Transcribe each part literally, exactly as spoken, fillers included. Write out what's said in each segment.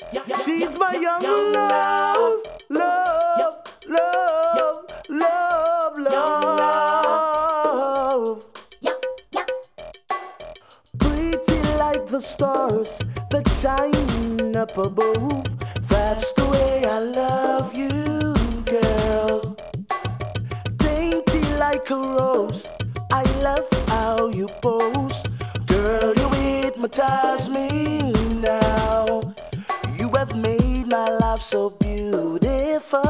She's my young love, love, love, love, love. Pretty like the stars that shine up above. That's the way I love you, girl. Dainty like a rose, I love how you pose. Girl, you hypnotize me now. You have made my life so beautiful.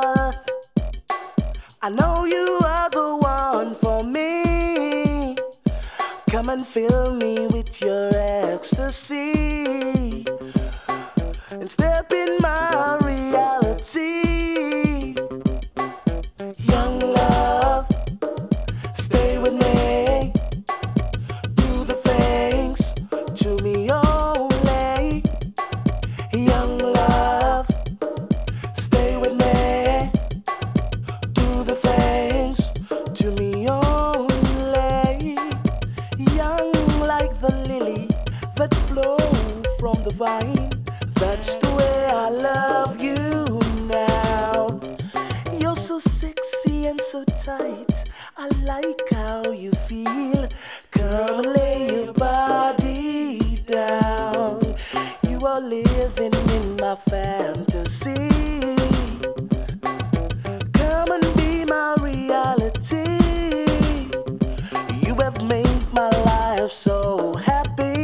I know you are the one for me. Come and fill me with your ecstasy and step in my reality. Young love, stay with me. Do the things to me only. Young love, stay with me. Do the things to me only. Young like the lily that flows from the vine. That's the way I love you now. You're so sexy and so tight. I like how you feel. Come and lay your body down. You are living in my fantasy. Come and be my reality. You have made my life so happy.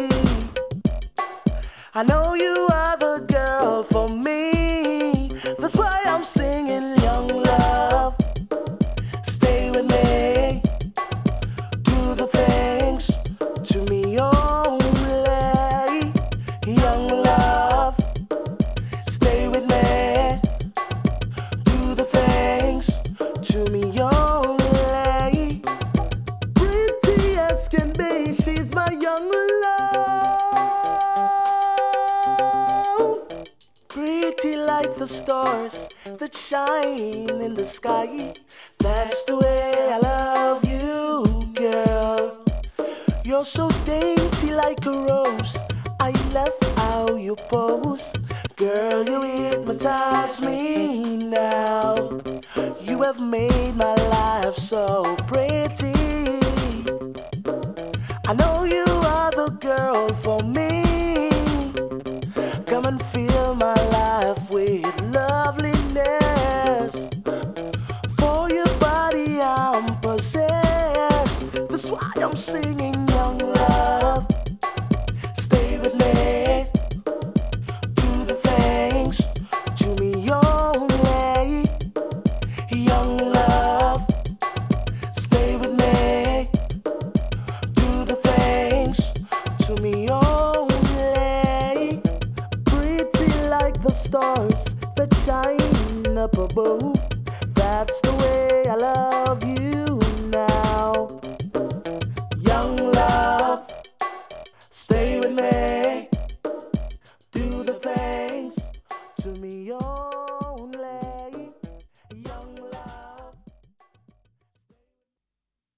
I know you are the girl for me. That's why I'm singing young love. Stay with me. Do the things to me only. Young love. Stay with me. Do the things to me only. Pretty as can be, she's my young love. Pretty like the stars that shine in the sky. That's the way I love you, girl. You're so dainty like a rose. I love how you pose. Girl, you hypnotize me now. You have made my life so pretty. I know you are the girl for me. Come and fill my life with loveliness. For your body I'm possessed. That's why I'm singing young love. Stay with me. Do the things to me only. Young love. Stay with me. Do the things to me only. Pretty like the stars that shine up above. That's the way I love you.